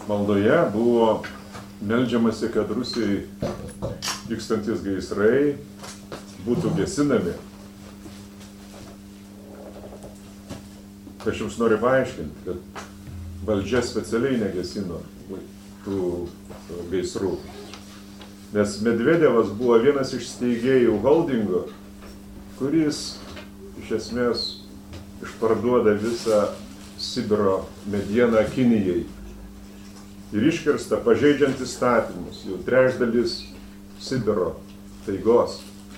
maldoje buvo meldžiamasi, kad Rusijai vykstantis gaisrai būtų gesinami. Aš jums noriu paaiškinti, kad valdžia specialiai negesino tų gaisrų. Nes Medvedevas buvo vienas iš steigėjų holdingo, kuris iš esmės išparduoda visą Sibiro medieną Kinijai. Ir iškirsta pažeidžiant įstatymus, jau trečdalis Sibiro taigos.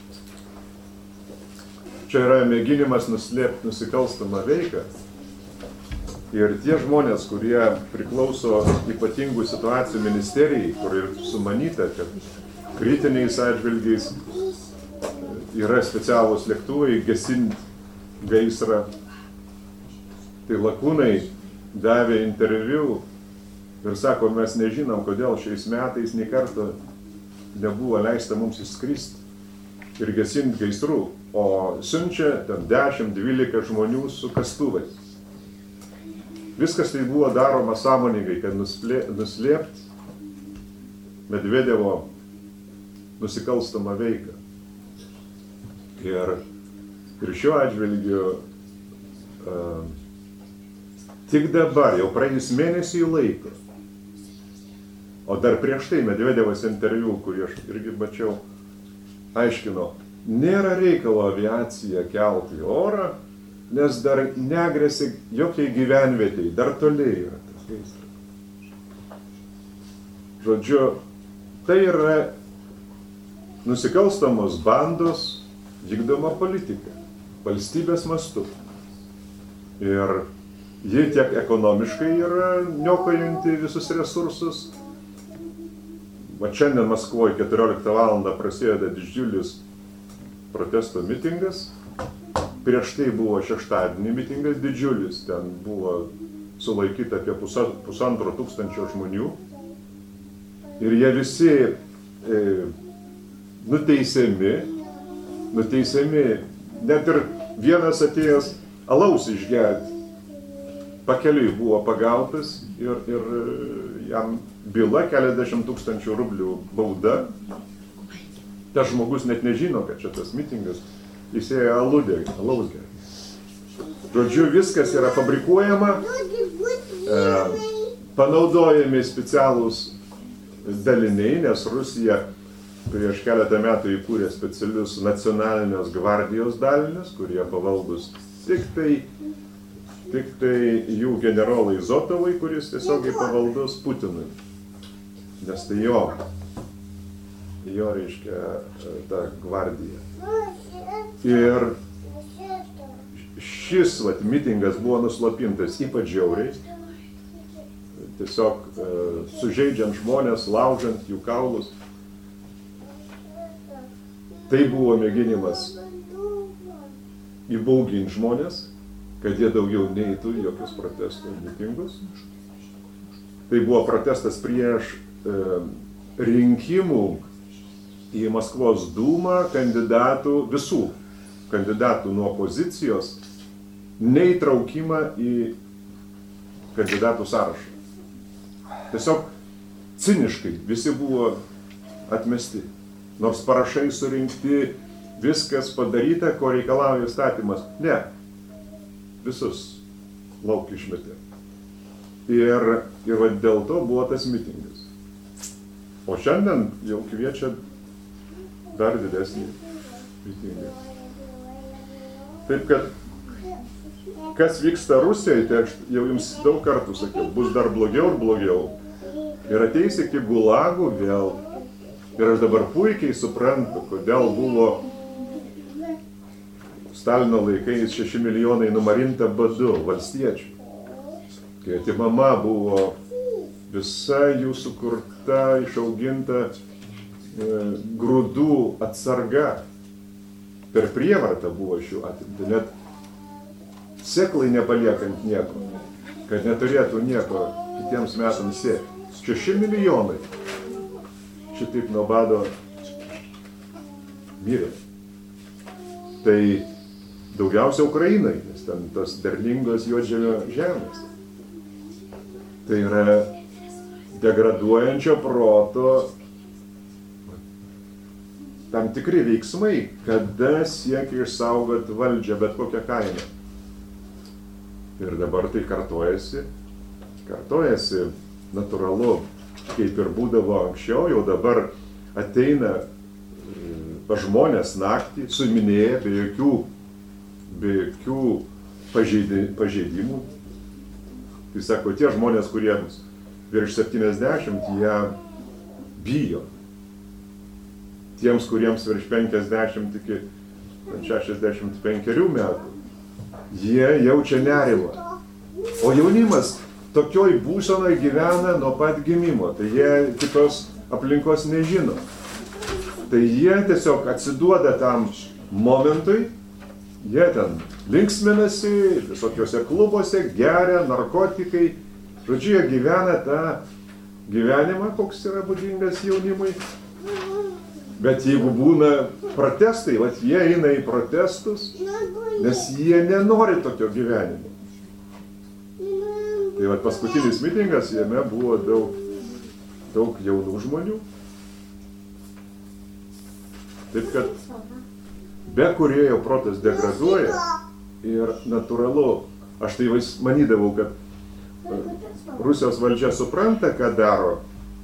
Čia yra mėginimas nuslėpti nusikalstamą veiką. Ir tie žmonės, kurie priklauso ypatingų situacijų ministerijai, kur ir sumanyta, kad kritiniais atžvilgiais yra specialūs lėktuvai gesinti gaisrą. Tai lakūnai davė interviu ir sako, mes nežinom, kodėl šiais metais nei karto nebuvo leista mums išskristi ir gesinti gaisrų, o siunčia ten 10-12 žmonių su kastuvais. Viskas tai buvo daroma sąmoningai, kad nuslėpti Medvedevo nusikalstamą veiką. Ir šiuo atžvilgiu tik dabar, jau praėjus mėnesį laiko, o dar prieš tai Medvedevas interviu, kurį aš irgi mačiau, aiškino, nėra reikalo aviaciją kelti į orą, nes dar negrėsia jokiai gyvenvietei, dar toliai yra tas gaisras. Žodžiu, tai yra nusikalstamos bandos vykdoma politika, valstybės mastu. Ir ji tiek ekonomiškai yra niokojanti visus resursus. Va šiandien Maskvoje 14 valandą prasideda didžiulis protesto mitingas. Prieš tai buvo šeštadienį mitingas didžiulis, ten buvo sulaikyta apie 1500 žmonių. Ir jie visi nuteisiami, net ir vienas atėjęs alaus išgerti. Pakeliui buvo pagautas ir jam byla keliasdešimt tūkstančių rublių bauda. Tas žmogus net nežino, kad čia tas mitingas, jis ėjo alaus gerti. Žodžiu, viskas yra fabrikuojama, panaudojami specialūs daliniai, nes Rusija prieš keletą metų įkūrė specialius nacionalinės gvardijos dalinius, kurie pavaldus tik tai jų generolai Zotovai, kuris tiesiogiai pavaldus Putinui. Nes tai jo reiškia ta gvardija. Ir šis mitingas buvo nuslopintas ypač žiauriai, tiesiog sužeidžiant žmonės, laužant jų kaulus. Tai buvo mėginimas įbauginti žmonės, kad jie daugiau neįtų į jokius protestų mitingus. Tai buvo protestas prieš rinkimų į Maskvos dūmą visų kandidatų nuo opozicijos neįtraukimą į kandidatų sąrašą. Tiesiog ciniškai visi buvo atmesti. Nors parašai surinkti, viskas padaryta, ko reikalauja įstatymas. Ne, visus lauk išmetė. Ir dėl to buvo tas mitingas. O šiandien jau kviečia dar didesnį mitingą. Taip kad, kas vyksta Rusijoje, tai aš jau jums daug kartų sakiau, bus dar blogiau ir blogiau. Ir ateis iki gulagų vėl. Ir aš dabar puikiai suprantu, kodėl buvo Stalino laikais 6 milijonai numarinta badu valstiečių. Kai atimama buvo visa jų sukurta, išauginta grūdų atsarga. Per prievartą buvo šių atimti, net sėklai nepaliekant nieko, kad neturėtų nieko kitiems metams sėti. 6 milijonai šitaip nuo bado mirė. Tai daugiausia Ukrainai, nes ten tos derlingos juodžemio žemės. Tai yra degraduojančio proto tam tikri veiksmai, kada siekia išsaugoti valdžią bet kokią kainą. Ir dabar tai kartojasi natūralu, kaip ir būdavo anksčiau, jau dabar ateina pas žmonės naktį, suiminėja be jokių pažeidimų. Tai sako, tie žmonės, kuriems virš 70, jie bijo. Tiems, kuriems virš 50 iki 65 metų, jie jaučia nerimą. O jaunimas tokioj būsenoj gyvena nuo pat gimimo, tai jie kitos aplinkos nežino. Tai jie tiesiog atsiduoda tam momentui, jie ten linksminasi, visokiuose klubuose, geria, narkotikai. Žodžiu, jie gyvena tą gyvenimą, koks yra būdingas jaunimui. Bet jeigu būna protestai, jie eina į protestus, nes jie nenori tokio gyvenimo. Tai paskutinis mitingas, jame buvo daug jaunų žmonių. Taip kad be kūrėjo protas degraduoja ir natūralu, aš tai manydavau, kad Rusijos valdžia supranta, ką daro,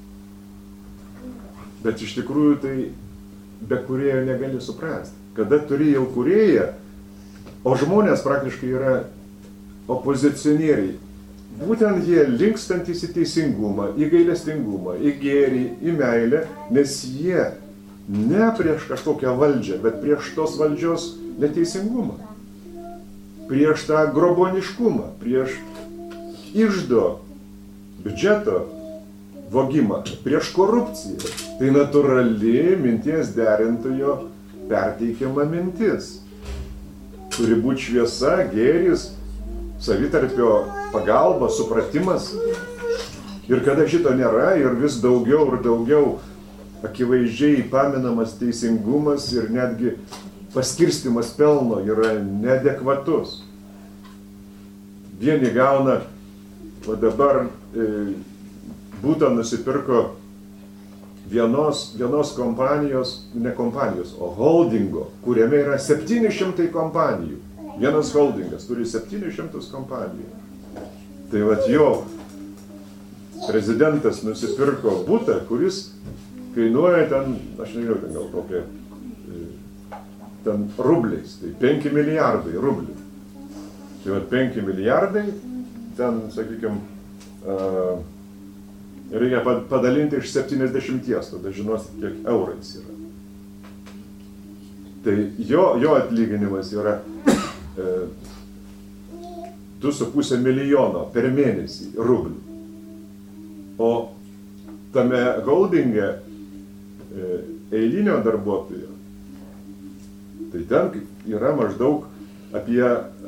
bet iš tikrųjų tai be kūrėjo negali suprasti. Kada turi jau kūrėją, o žmonės praktiškai yra opozicionieriai, būtent jie linkstantys į teisingumą, į gailestingumą, į gėrį, į meilę, nes jie ne prieš kažkokią valdžią, bet prieš tos valdžios neteisingumą, prieš tą groboniškumą, prieš iždo biudžeto vogimą, prieš korupciją. Tai natūrali minties derintojo perteikiama mintis. Turi būti šviesa, gėris, savitarpio pagalba, supratimas. Ir kada šito nėra ir vis daugiau ir daugiau akivaizdžiai paminamas teisingumas ir netgi paskirstimas pelno yra neadekvatus. Vieni gauna, o dabar būtą nusipirko vienos kompanijos, ne kompanijos, o holdingo, kuriame yra 700 kompanijų. Vienas holdingas turi 700 kompanijų. Tai jo prezidentas nusipirko būtą, kuris kainuoja ten, aš nežinau, ten gal kokie, ten rubliais, tai 5 milijardai rublių. Tai 5 milijardai, ten, sakykime, reikia padalinti iš 70, tada žinosit, kiek eurais yra. Tai jo atlyginimas yra 2,5 milijono per mėnesį rublių. O tame holdinge eilinio darbuotojo, tai ten yra maždaug apie,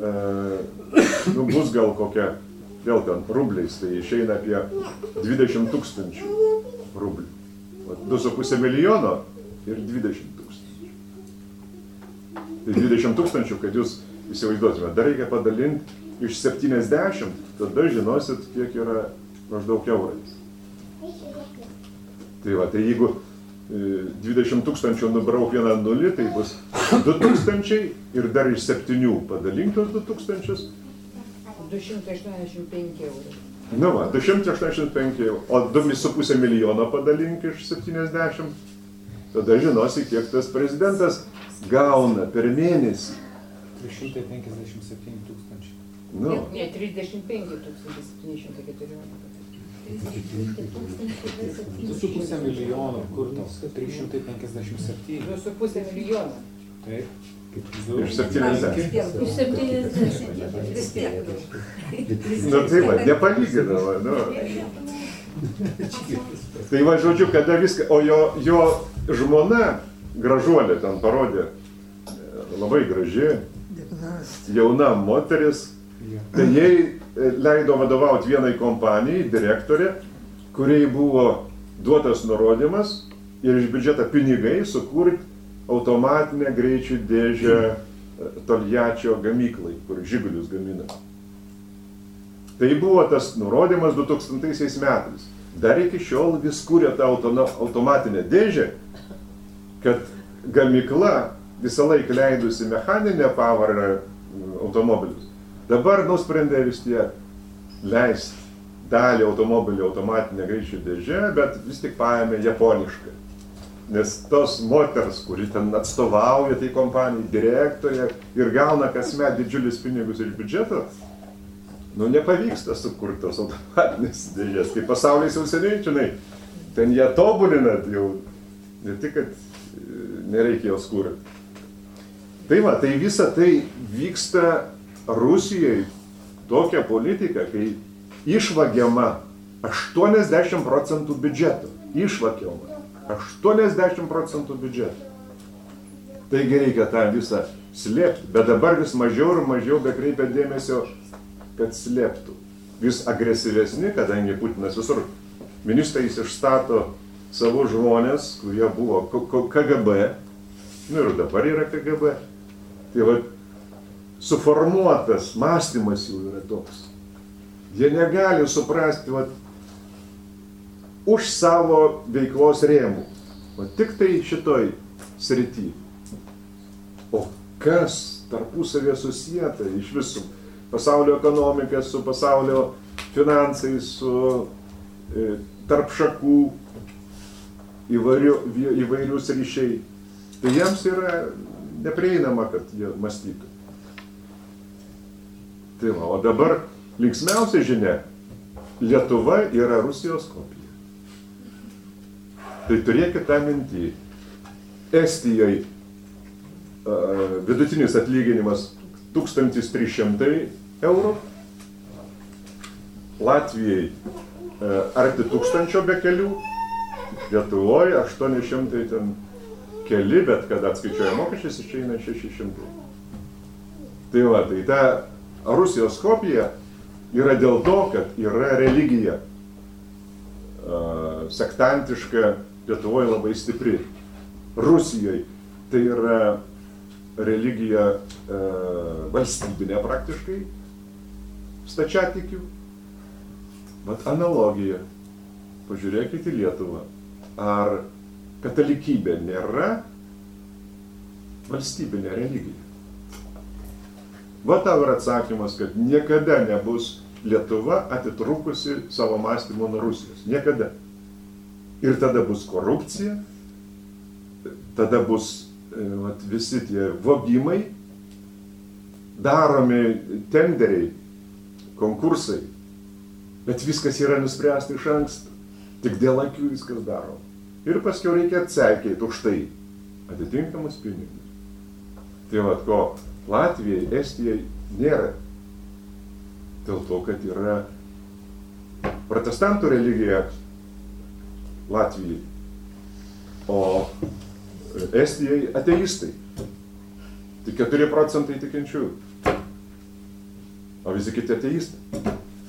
bus gal kokia, vėl ten rubliais, tai išeina apie 20 000 rublių. 2,5 milijono ir 20 000. Tai 20 000, kad jūs įsivaizduotumėte, dar reikia padalinti iš 70, tada žinosit, kiek yra maždaug eurais. Tai jeigu 20 000 nubrauk vieną nulį, tai bus 2000 ir dar iš 7 padalintos 2000. 285 eurų. 285 eurų, o 2,5 milijono padalink iš 70, tada žinosi, kiek tas prezidentas gauna per mėnesį. 357 tūkstančiai. Ne, 35 714. 2,5 milijono, kur tos 357? 2,5 milijono. Taip. Iš 70. Iš 70. Tai nepalyginama, Tai žodžiu, kada viską, o jo žmona, gražuolė, ten parodė, labai graži, jauna moteris, tai jai leido vadovauti vienai kompanijai, direktorė, kuriai buvo duotas nurodymas ir iš biudžeto pinigai sukurti automatinę greičių dėžę Toljačio gamyklai, kur žigulius gamina. Tai buvo tas nurodymas 2000 metais. dar iki šiol vis kūrė tą automatinę dėžę, kad gamykla visą laiką leidusi mechaninę pavarą automobilius. Dabar nusprendė vis tiek leisti dalį automobilio automatinę greičių dėžę, bet vis tik paėmė japonišką. Nes tos moters, kuri ten atstovauja tai kompanijai, direktorė ir gauna kasmet didžiulius pinigus iš biudžeto, nepavyksta sukurti tos automatinės dėžės. Kai pasaulis jau seniai, žinai, ten jie tobulina, jau ne tik, kad nereikėjo skurti. Tai va, tai visa tai vyksta Rusijai tokia politika, kai išvagiama 80% biudžeto. Išvagiama 80% biudžeto. Taigi reikia tą visą slėpti, bet dabar vis mažiau ir mažiau bekreipia dėmesio, kad slėptų. Vis agresyvesni, kadangi Putinas visur ministrais išstato savo žmonės, kurie buvo KGB, ir dabar yra KGB. Tai va, suformuotas mąstymas jų yra toks. Jie negali suprasti už savo veiklos rėmų, o tik tai šitoj srity. O kas tarpusavėje susijęta iš visų? Pasaulio ekonomika su pasaulio finansais, su tarp šakų įvairius ryšiai. Tai jiems yra neprieinama, kad jie mąstytų. Tai va, o dabar linksmiausia žinia, Lietuva yra Rusijos kopija. Tai turėkite tą mintį. Estijoje vidutinis atlyginimas 1300 eurų, Latvijai arti 1000 be kelių, Lietuvoje 800 ten keli, bet kad atskaičiuoja mokesčius, išeina 600. Tai va, tai ta Rusijos kopija yra dėl to, kad yra religija sektantiška Lietuvoje labai stipri. Rusijoje tai yra religija valstybinė praktiškai, stačiatikių. Bet analogija. Pažiūrėkite į Lietuvą. Ar katalikybė nėra valstybinė religija? Va tau yra atsakymas, kad niekada nebus Lietuva atitrukusi savo mąstymo nuo Rusijos. Niekada. Ir tada bus korupcija, tada bus visi tie vogimai, daromi tenderiai, konkursai, bet viskas yra nuspręsta iš anksto. Tik dėl akių viskas daro. Ir paskiau reikia atseikėti už tai atitinkamus pinigus. Tai va, ko Latvijai, Estijai nėra. Dėl to, kad yra protestantų religija Latvijai, o Estijai ateistai. Tik 4% tikinčiųjų. O visi kiti ateistai.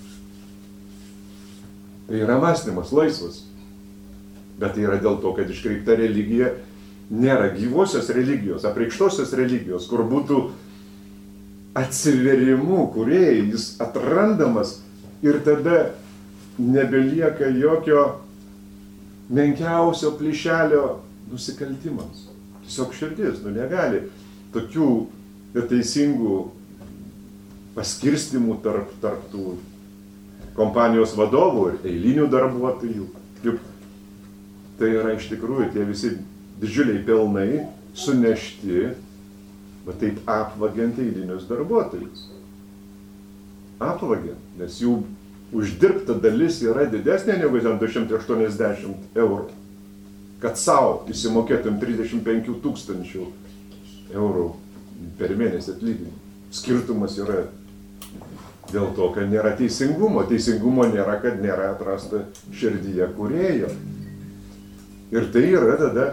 Tai yra mąstymas laisvas. Bet tai yra dėl to, kad iškreipta religija nėra gyvosios religijos, apreikštosios religijos, kur būtų atsiverimu kūrėjai, jis atrandamas ir tada nebelieka jokio menkiausio plyšelio nusikaltimams. Tiesiog širdis, negali tokių neteisingų paskirstimų tarp tų kompanijos vadovų ir eilinių darbuotojų. Juk tai yra iš tikrųjų tie visi didžiuliai pelnai sunešti, bet taip apvagiant eilinius darbuotojus. Apvagiant, nes jų uždirbta dalis yra didesnė negu 280 eurų. Kad savo įsimokėtum 35 000 eurų per mėnesį atlyginimą. Skirtumas yra dėl to, kad nėra teisingumo. Teisingumo nėra, kad nėra atrasta širdyje kūrėjo. Ir tai yra tada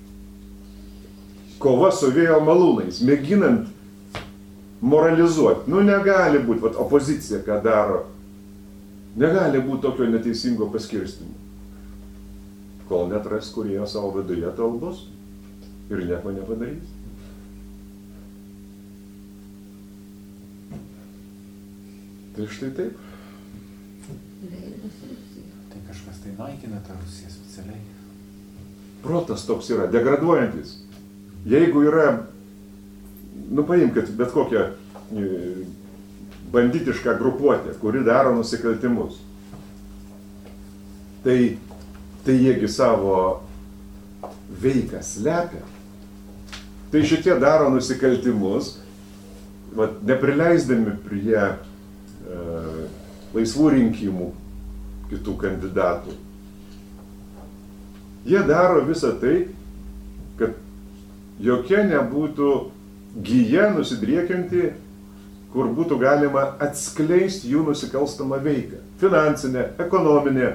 kova su vėjo malūnais, mėginant moralizuoti. Negali būti, opozicija ką daro, negali būti tokio neteisingo paskirstimo. Kol netras kūrėjo savo viduje, tol bus ir nieko nepadarys. Tai štai taip. Tai kažkas tai naikina tą Rusiją specialiai. Protas toks yra, degraduojantis. Jeigu yra, paimkit bet kokią banditišką grupuotę, kuri daro nusikaltimus, tai jiegi savo veiką slepia. Tai šitie daro nusikaltimus, neprileisdami prie laisvų rinkimų kitų kandidatų. Jie daro visą tai, kad jokia nebūtų gyja nusidriekianti, kur būtų galima atskleisti jų nusikalstamą veiką. Finansinę, ekonominę.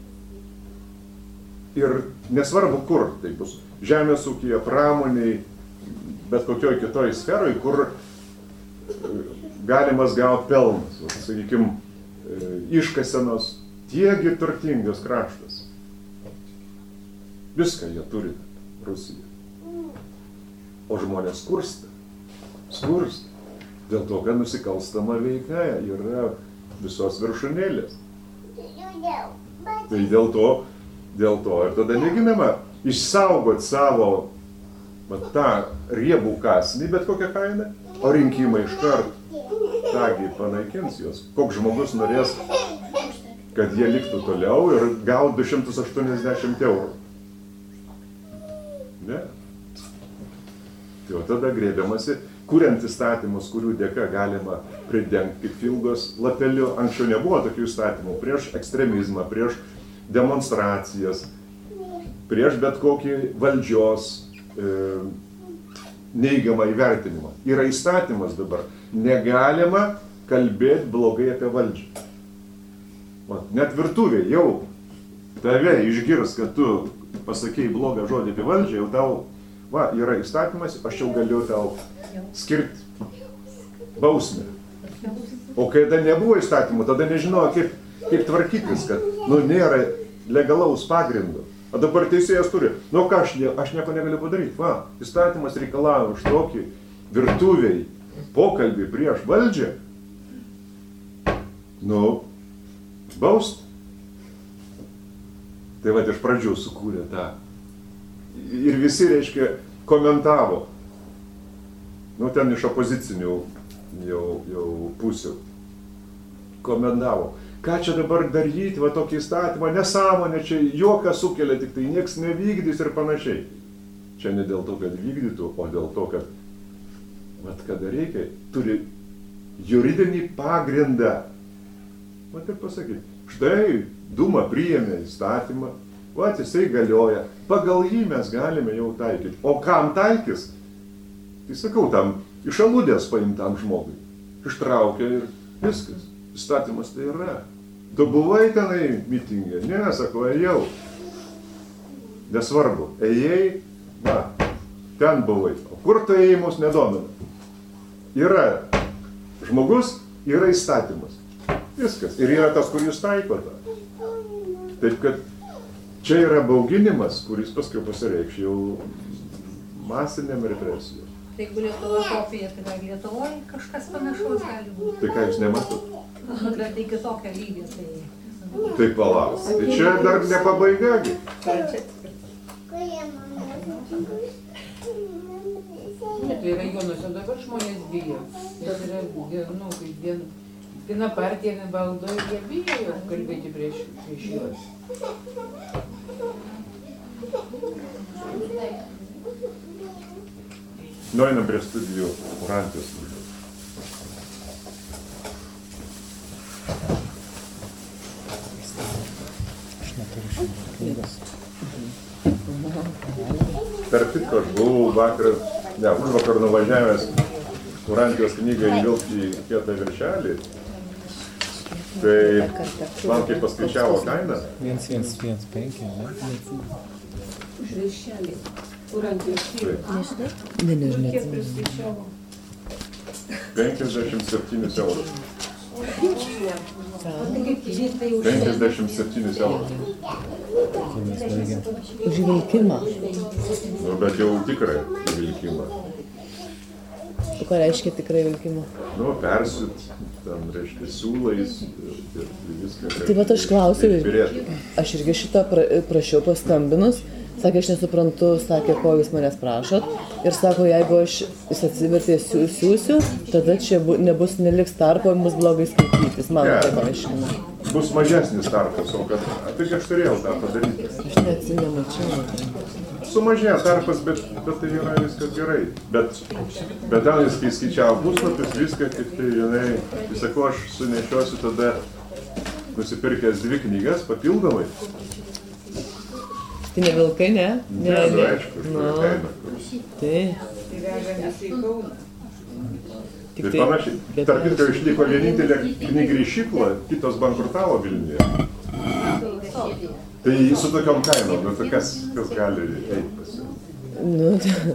Ir nesvarbu kur tai bus. Žemės ūkyje, pramoniai, bet kokioj kitoj sferoj, kur galimas gauti pelnas. Sakykime, iškasenos, tiegi turtingas kraštas. Viską jie turi, Rusija. O žmonės skursta. Dėl to, kad nusikalstama veika yra visos viršūnėlės. Tai dėl to ir tada mėginama išsaugoti savo tą riebų kąsnį, bet kokią kainą, o rinkimai iškart tągi panaikins juos. Koks žmogus norės, kad jie liktų toliau ir gautų 280 eurų. Ne. Tai o tada grėbiamasi, kuriant įstatymus, kurių dėka galima pridengti kaip filgos lapeliu. Anksčiau nebuvo tokių įstatymų prieš ekstremizmą, prieš demonstracijas, prieš bet kokį valdžios neigiamą įvertinimą. Yra įstatymas dabar. Negalima kalbėti blogai apie valdžią. Net virtuvė jau tave išgirs, kad tu pasakėjai blogą žodį apie valdžią, jau tau, yra įstatymas, aš jau galiu tau skirti bausmę. O kai tada nebuvo įstatymų, tada nežinojo, kaip tvarkytis, kad nėra legalaus pagrindo. O dabar teisėjas turi, aš nieko negaliu padaryti. Įstatymas reikalavo už tokį virtuviai pokalbį prieš valdžią, baust. Tai iš pradžių sukūrė tą. Ir visi, reiškia, komentavo. Ten iš opozicinių jau pusių. Komentavo. Ką čia dabar daryti, tokį įstatymą, nesąmonė, čia juoką sukelia, tik tai nieks nevykdys ir panašiai. Čia ne dėl to, kad vykdytų, o dėl to, kad kada reikia, turi juridinį pagrindą. Ir pasakyti, štai Duma priėmė įstatymą, jisai galioja, pagal jį mes galime jau taikyti. O kam taikys? Tai sakau, tam iš aludės paimtam žmogui. Ištraukia ir viskas. Įstatymas tai yra. Tu buvai tenai mitingė? Ne, sako, ėjau. Nesvarbu, ėjai, ten buvai. O kur tu ėjai, mus nedomina? Yra žmogus, yra įstatymas. Viskas. Ir yra tas, kur jūs taikote. Taip, kad čia yra bauginimas, kuris paskui pasireikš jau masiniam represijom. Tai jeigu Lietuva kopija, tai Lietuvoje kažkas panašaus gali būti. Tai ką jūs nematot? Bet tai kitokia lygis. Tai palaus. Tai čia dar ne pabaigagi. Tai rajonuose dabar žmonės bijo. Bet yra viena partija nevaldo ir jie bijo kalbėti prieš juos. Nueinam prie studijų Urantijos. Aš neturiu šiandien knygos. Tarp kitko, aš buvau užvakar nuvažiavęs Urantijos knygą įvilkti į kietą viršelį. Tai man kaip paskaičiavo kainą. 1115, ne? Už viršelį. Urantijos knygą. Kiek priskaičiavo? 57 eurų. 57 eurų. Už vilkimą. Bet jau tikrai vilkimą. Ką reiškia tikrai vilkimo? Nu, persiūt, ten, reiškia, siūlais ir viską. Tai vat aš klausiu, Pirėtų. aš irgi šitą prašiau paskambinus, sakė, aš nesuprantu, sakė, ko jūs manęs prašot. Ir sako, jeigu aš jis atsivertė siūsiu, tada čia neliks tarpo, bus blogai skaitytis. Man taip aiškina. Bus mažesnis tarpas, o kad tik aš turėjau tą padaryti. Aš neatsimačiau. Sumažėjo tarpas, bet tai yra viskas gerai. Bet ten jis, kai skaičiavo puslapis, viską tik tai vienai, visako, aš sunešiosiu tada nusipirkęs 2 knygas papildomai. Tai ne vilkai, ne? Ne, aišku, už tą kainą. Tai. Tai vežam visi į Kauną. Tai panašiai. Tarp kitko išliko vienintelė knygrišykla, kitos bankrutavo Vilniuje. Tai su tokiom kainom, nu tai kas gali eiti pas jį? Nu,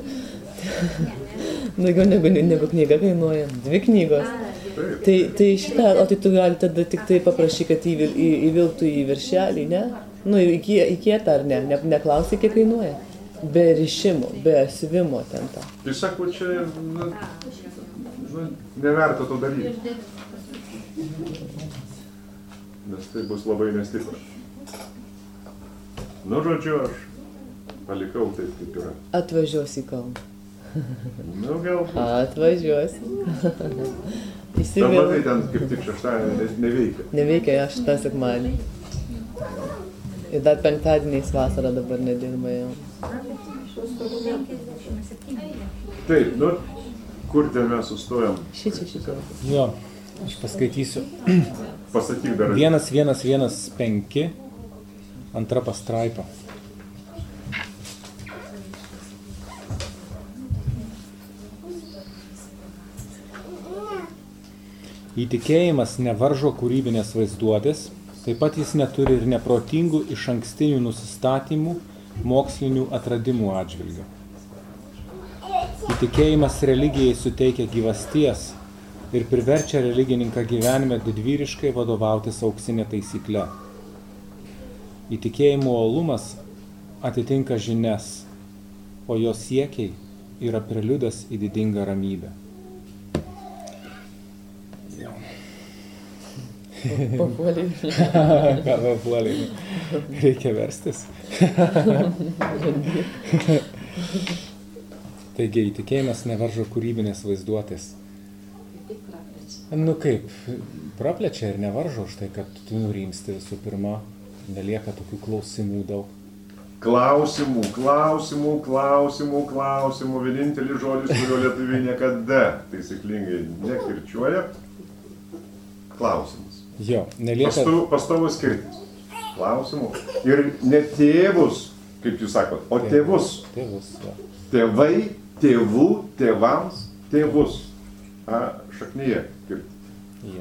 daugiau negu knyga kainuoja. 2 knygos. Tai šitą, o tai tu gali tada tik tai paprašy, kad įvilktų į viršelį, ne? Nu, į kietą ar ne? Neklausai, kiek kainuoja? Be rišimo, be siuvimo ten tą. Tai sako, čia, neverta to daryti. Nes tai bus labai nestipra. Nu, žodžiu, aš palikau taip, kaip yra. Atvažiuosi į Kauną. Nu, galbūt. Atvažiuosi. Dabar tai ten kaip tik šeštadienį neveikia. Neveikia, aš šitą sekmadienį. Ir dar penktadieniais vasarą dabar nedirba jau. Taip, nu, kur ten mes sustojam? Šičia. Jo, aš paskaitysiu. Pasakyk dar. 1115, 2 pastraipa. Įtikėjimas nevaržo kūrybinės vaizduotės, taip pat jis neturi ir neprotingų išankstinių nusistatymų, mokslinių atradimų atžvilgių. Įtikėjimas religijai suteikia gyvasties ir priverčia religininką gyvenime didvyriškai vadovautis auksinė taisykle. Įtikėjimo uolumas atitinka žinias, o jos siekiai yra preliudas į didingą ramybę. Papuoliai. Ką papuoliai? Reikia verstis. Taigi, įtikėjimas nevaržo kūrybinės vaizduotės. Nu kaip, praplečia ir nevaržo už tai, kad tu nurimsti visų pirma. Nelieka tokių klausimų daug. Klausimų. Vienintelis žodis, kurio lietuviai niekada taisyklingai nekirčiuoja. Klausimas. Jo, nelieka... Pastovus kirtis. Klausimų. Ir ne tėvus, kaip jūs sakot, o tėvus. Tėvus, jo. Tėvai, tėvų, tėvams, tėvus. Šaknyje kirti.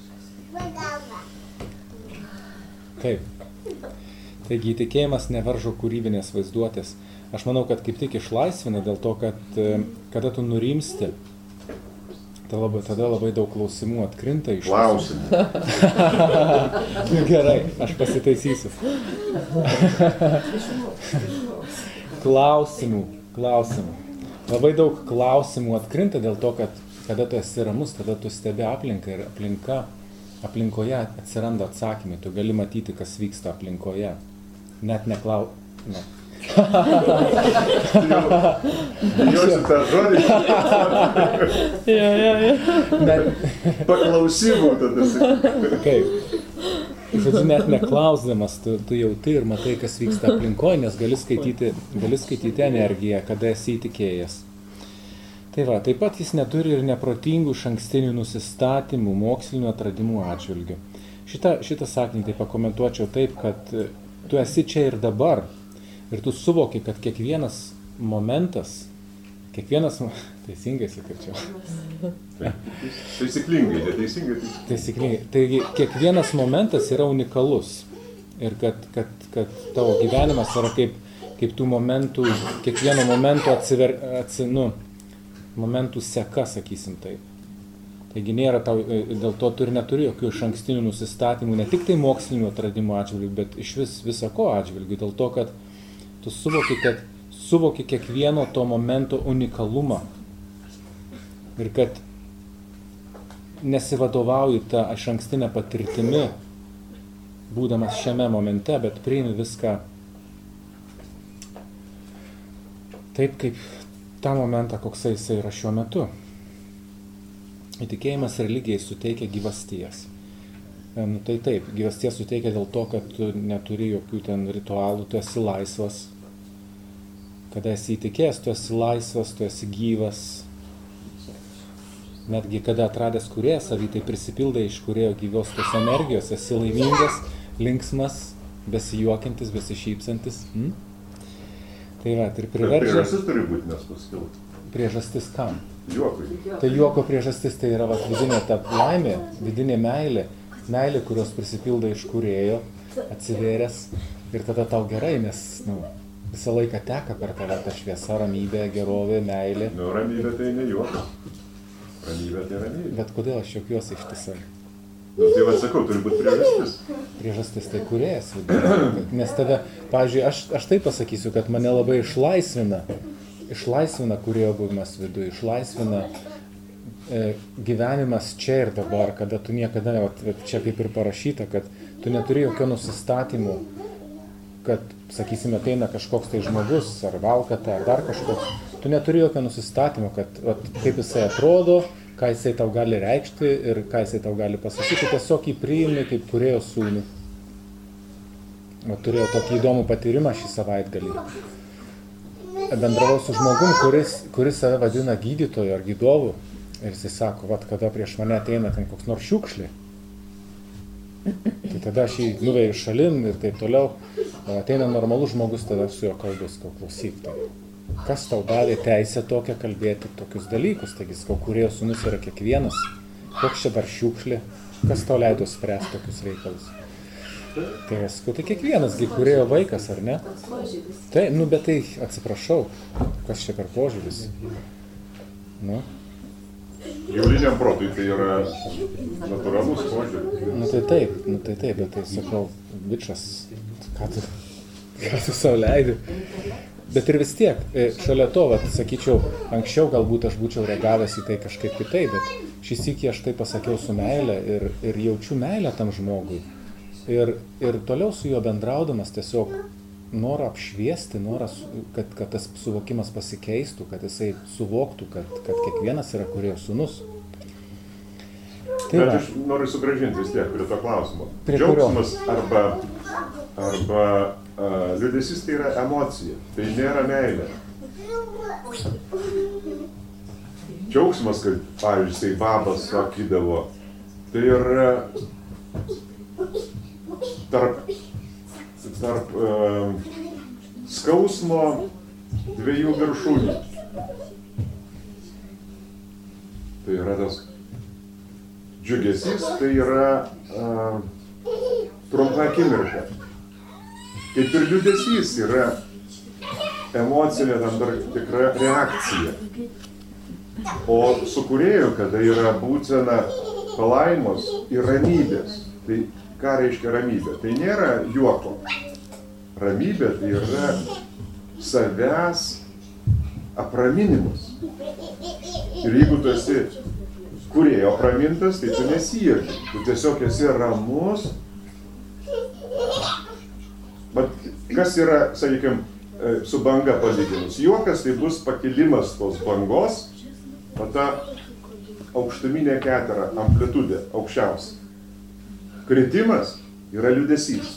Taip. Taigi įtikėjimas nevaržo kūrybinės vaizduotės. Aš manau, kad kaip tik išlaisvina dėl to, kad kada tu nurimsti, tada labai daug klausimų atkrinta iš... Klausimų. Gerai, aš pasitaisysiu. Klausimų. Labai daug klausimų atkrinta dėl to, kad kada tu esi ramus, tada tu stebi aplinką ir aplinkoje atsiranda atsakymai. Tu gali matyti, kas vyksta aplinkoje. Net ne. Bijosiu tą žodį. Paklausimų tada sakai. Kaip? Žodžiu, net neklausdamas, tu jauti ir matai, kas vyksta aplinkoje, nes gali skaityti energiją, kada esi įtikėjęs. Tai va, taip pat jis neturi ir neprotingų išankstinių nusistatymų, mokslinių atradimų atžvilgių. Šitą sakinį tai pakomentuočiau taip, kad tu esi čia ir dabar ir tu suvoki, kad kiekvienas momentas, teisingai sakyčiau. Taisyklingai, neteisingai. Taisyklingai. Taigi, kiekvienas momentas yra unikalus ir kad tavo gyvenimas yra kaip tų momentų, kiekvieno momento momentų seka, sakysim taip. Taigi nėra tau, dėl to tu ir neturi jokių išankstinių nusistatymų, ne tik tai mokslinių atradimų atžvilgių, bet iš viso ko atžvilgių, dėl to, kad tu suvoki kiekvieno to momento unikalumą. Ir kad nesivadovauju tą išankstinę patirtimi, būdamas šiame momente, bet priimi viską taip, kaip tą momentą, koksai jisai yra šiuo metu. Įtikėjimas religijai suteikia gyvasties. Tai taip, gyvasties suteikia dėl to, kad tu neturi jokių ten ritualų, tu esi laisvas. Kada esi įtikėjęs, tu esi laisvas, tu esi gyvas. Netgi kada atradęs kūrėją savy, tai prisipildai iš kūrėjo gyvos tos energijos, esi laimingas, linksmas, besijuokiantis, besišypsantis. Tai va, ir priverčia... Priežastis turi būti, nes paskilti. Priežastis kam? Juokui. Tai juoko priežastis tai yra vidinė ta laimė, vidinė meilė, kurios prisipilda iš kūrėjo, atsivėręs ir tada tau gerai, nes visą laiką teka per tave ta šviesa, ramybė, gerovė, meilė. Ramybė tai ne juokas. Ramybė tai ramybė. Bet kodėl aš juokiuosi ištisai? Tai va sakau, turi būti priežastis. Priežastis tai kūrėjas viduje. Nes tave, pavyzdžiui, aš taip pasakysiu, kad mane labai išlaisvina kūrėjo buvimas viduje, išlaisvina gyvenimas čia ir dabar, kada tu niekada, čia kaip ir parašyta, kad tu neturi jokio nusistatymų, kad, sakysime, ateina kažkoks tai žmogus, ar valkata, ar dar kažkoks, tu neturi jokio nusistatymo, kad kaip jisai atrodo, ką jisai tau gali reikšti ir ką jisai tau gali pasakyti, tiesiog jį priimi kaip kūrėjo sūnų. Turėjau tokį įdomų patyrimą šį savaitgalį. Bendravau su žmogum, kuris save vadina gydytoju ar gydovu. Ir jisai sako, kada prieš mane ateina ten koks nors šiukšlė. Tai tada aš jį nuveju šalin ir taip toliau. Ateina normalus žmogus, tada su jo kalbės, klausyk. Kas tau davė teisę tokią kalbėti tokius dalykus? Taigi, kūrėjo sūnus yra kiekvienas. Koks čia dar šiukšlė? Kas tau leido spręsti tokius reikalus? Tai kiekvienasgi kūrėjo vaikas, ar ne? Tai, bet tai atsiprašau, kas čia per požiūris? Gyvuliniam protui tai yra natūralus požiūris. Tai taip, bet tai sakau, bičas, ką tu sau leidi? Bet ir vis tiek, šalia to, sakyčiau, anksčiau galbūt aš būčiau reagavęs į tai kažkaip kitaip, bet šį sykį aš tai pasakiau su meile ir jaučiu meilę tam žmogui. Ir toliau su juo bendraudamas tiesiog norą apšviesti, kad tas suvokimas pasikeistų, kad jisai suvoktų, kad kiekvienas yra kūrėjo sūnus. Bet aš noriu sugrąžinti vis tiek prie to klausimo. Džiaugsmas arba liūdesys tai yra emocija, tai nėra meilė. Džiaugsmas, kad, pavyzdžiui, babas sakydavo, tai yra tarp skausmo dviejų viršūnių. Tai yra tas džiugesys, tai yra trumpa akimirka. Kaip ir liūdesys yra emocinė tam tikra reakcija. O su kūrėju, kada yra būsena palaimos ir ramybės, tai ką reiškia ramybė? Tai nėra juoko. Ramybė tai yra savęs apraminimas. Ir jeigu tu esi kūrėjo apramintas, tai tu nesijuoki. Tu tiesiog esi ramus. Bet kas yra, sakykime, su banga palyginus? Juokas tai bus pakilimas tos bangos, o ta aukštuminė ketera, amplitudė aukščiausia. Kritimas yra liūdesys.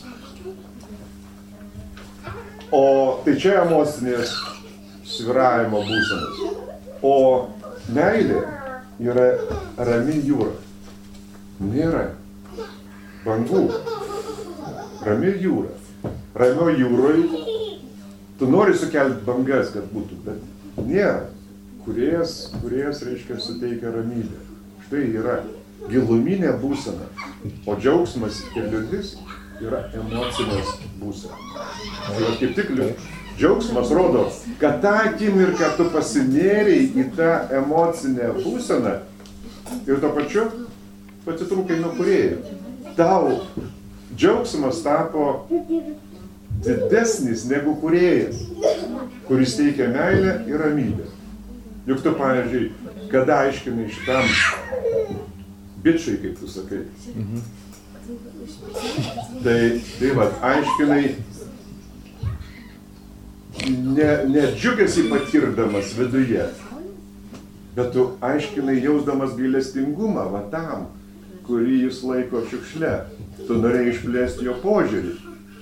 O tai čia emocinės svyravimo būsenos. O meilė yra rami jūra. Nėra bangų. Rami jūra. Ramio jūroj tu nori sukelti bangas, kad būtų, bet nėra. Kūrėjas reiškia suteikia ramybę. Štai yra giluminė būsena, o džiaugsmas ir liūdis yra emocinės būsenos. Tai kaip tik džiaugsmas rodo, kad tą akimirką tu pasinėrei į tą emocinę būseną ir tuo pačiu pasitrūkai nuo kūrėjo. Tau džiaugsmas tapo didesnis negu kūrėjas, kuris teikia meilę ir ramybę. Juk tu, pavyzdžiui, kada aiškinai šitam bičiai, kaip tu sakai. Tai va, aiškinai ne džiugesį patirdamas viduje, bet tu aiškinai jausdamas gailestingumą va tam, kurį jis laiko šiukšle. Tu norėjai išplėsti jo požiūrį.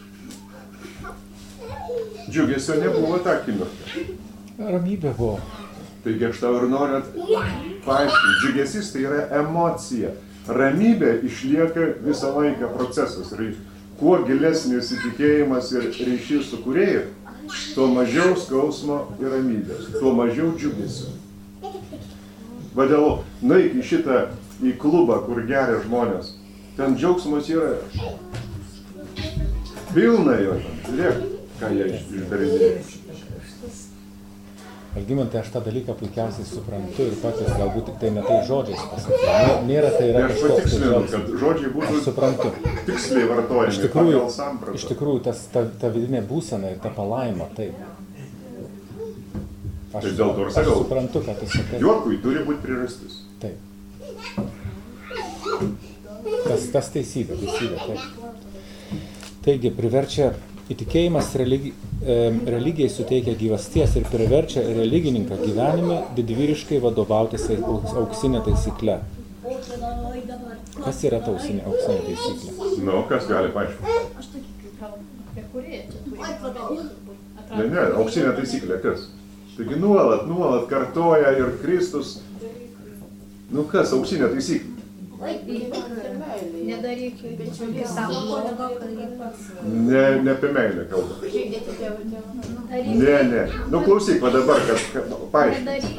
Džiugesio nebuvo tą akimirką. Ramybė buvo. Taigi aš tau ir noriu paaiškinti. Džiugesys tai yra emocija. Ramybė išlieka visą laiką procesas. Ir kuo gilesnis įtikėjimas ir ryšys su kūrėju, tuo mažiau skausmo ir ramybės, tuo mažiau džiugesio. Vadėl, nueik į šitą, į klubą, kur geria žmonės. Ten džiaugsmas yra pilna jo. Žiūrėk, ką jie išdarinėja. Algimantai, aš tą dalyką puikiausiai suprantu ir patys galbūt tik tai ne tai žodžiais pasakyti. Nėra tai yra kažkoks tai žodis. Kad žodžiai būtų tiksliai vartojami pagal sampratą. Iš tikrųjų, ta vidinė būsena ir ta palaima, taip. Aš suprantu, ką tu sakai. Juokui turi būti priežastis. Taip. Tas teisybė, taip. Taigi, priverčia įtikėjimas religijai suteikia gyvasties ir priverčia religininką gyvenime didvyriškai vadovautis auksinė taisykle. Kas yra ta auksinė taisyklė? Nu, kas gali paaiškinti? Ne, auksinė taisyklė, kas? Taigi nuolat kartoja ir Kristus. Nu kas, auksinė taisyklė? Nedaryk, ne apie meilę kalba. Ne. Nu klausyk, va dabar, kad paaiškinti.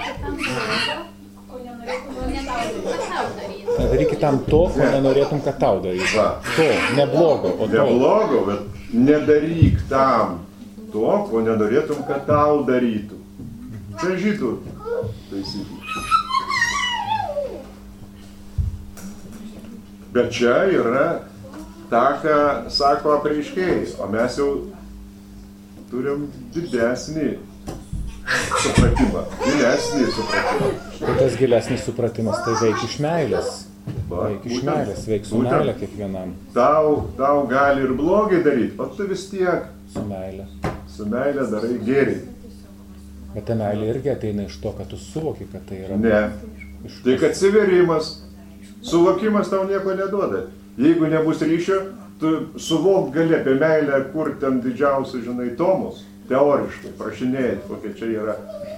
Nedaryk tam to, ko nenorėtum, kad tau darytų. To, ne blogo, o to. Ne blogo, bet nedaryk tam to, ko nenorėtum, kad tau darytų. Tai žydų taisyklė. Bet čia yra tą, ką sako apreiškėjai, o mes jau turim didesnį supratimą. Tai tas gilesnis supratimas, tai veik iš meilės. Veik su meilė kiekvienam. Tau gali ir blogai daryti, o tu vis tiek su meilė darai gėrį. Bet ta meilė irgi ateina iš to, kad tu suvoki, kad tai yra... Ne, tai kad atsiverimas. Suvokimas tau nieko neduoda. Jeigu nebus ryšio, tu suvok gali apie meilę, kur ten didžiausi, žinai, tomus, teoriškai, prašinėjai, kokia čia yra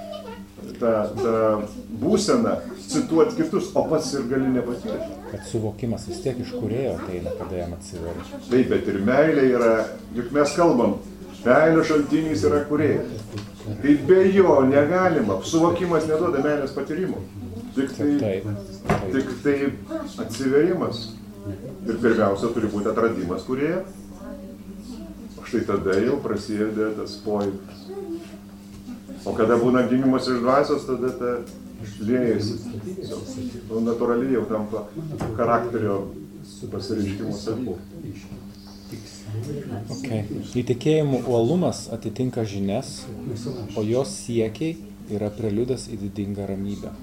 ta būsena, cituoti kitus, o pats ir gali nepatirti. Kad suvokimas vis tiek iš kūrėjo ateina, kada jam atsiveria. Taip, bet ir meilė yra, juk mes kalbam, meilės šaltinis yra kūrėjas. Tai be jo negalima, suvokimas neduoda meilės patyrimų. Tik tai atsiverimas. Ir pirmiausia turi būti atradimas kūrėjo. Štai tada jau prasideda tas pojūtis. O kada būna gimimas iš dvasios, tada ta liejasi. Natūraliai jau tampa charakterio pasireiškimo savybių. Okay. Įtikėjimų uolumas atitinka žinias, o jos siekiai yra preliudas į didingą ramybę.